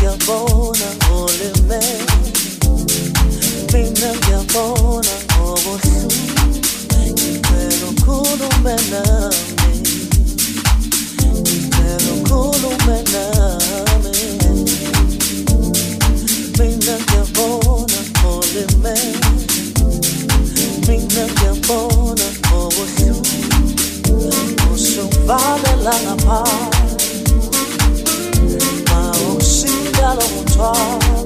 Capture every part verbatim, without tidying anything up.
ngiyabona oleme, mina ngiyabona obuhlungu, ngicela ukhulume nami, ngicela ukhulume nami, mina ngiyabona oleme, mina ngiyabona obuhlungu, usungivalela ngaphandle. Lo mutualo,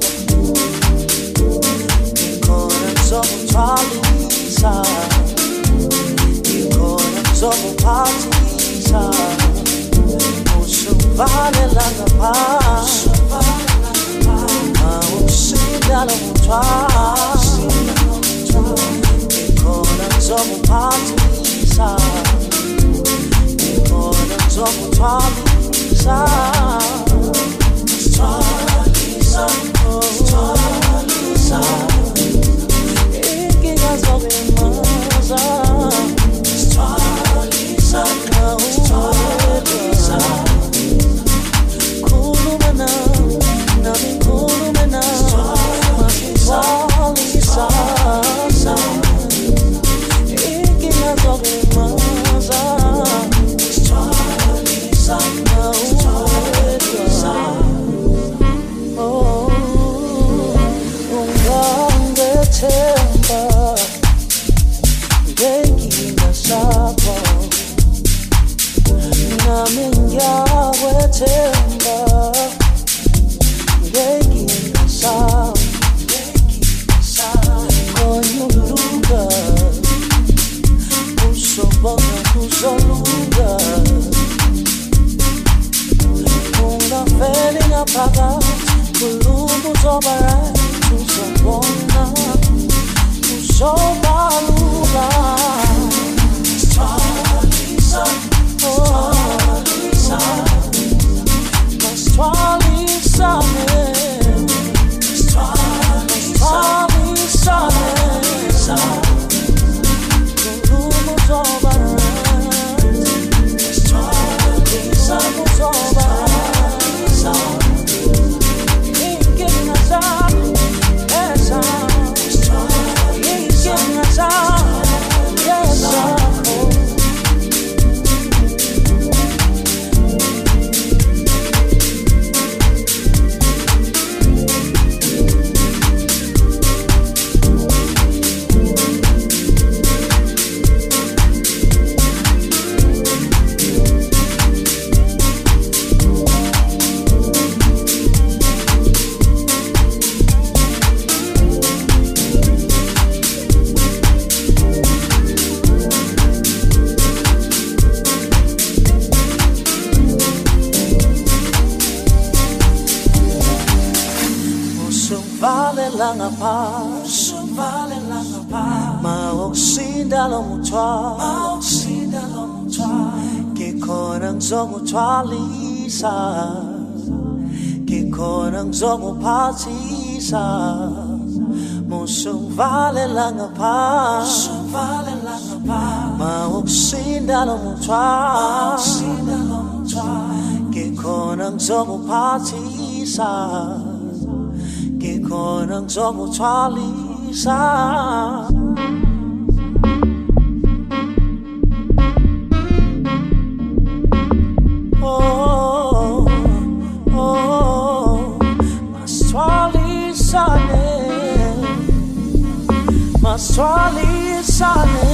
il corazzo mutualizza, il corazzo mutualizza, posso vale la paz, ma uscita lo mutualo, il corazzo mutualizza, il corazzo mutualizza. Lisa, oh, Lisa, que gasolina, Lisa, Lisa, kulumena, nami kulumena, Lisa, Lisa, que gasolina, Lisa, Lisa. Temba, ngekina sapho, nami ngiyawethemba, ngekina sapho, konyuluka, usobona kuzoluka, ungafeli ngaphakathi, kulungu uzoba-right, uzobona. So balula, Lisa, oh Lisa, Lisa, Lisa, Lisa, Lisa, Kulumu zoba, Lisa, Lisa, Lisa, Inking azar, azar. Yes, I Langa paz, vale langa paz. Ma oxida lo mutua, ma oxida lo mutua. Che conang zomo tualisa, che conang zomo patisa. Musum vale langa paz, vale langa paz. Ma oxida lo mutua, ma oxida lo mutua. Che conang zomo patisa. Che conang zomo tualisa. Oh, oh, mas tualisa ne, mas tualisa ne.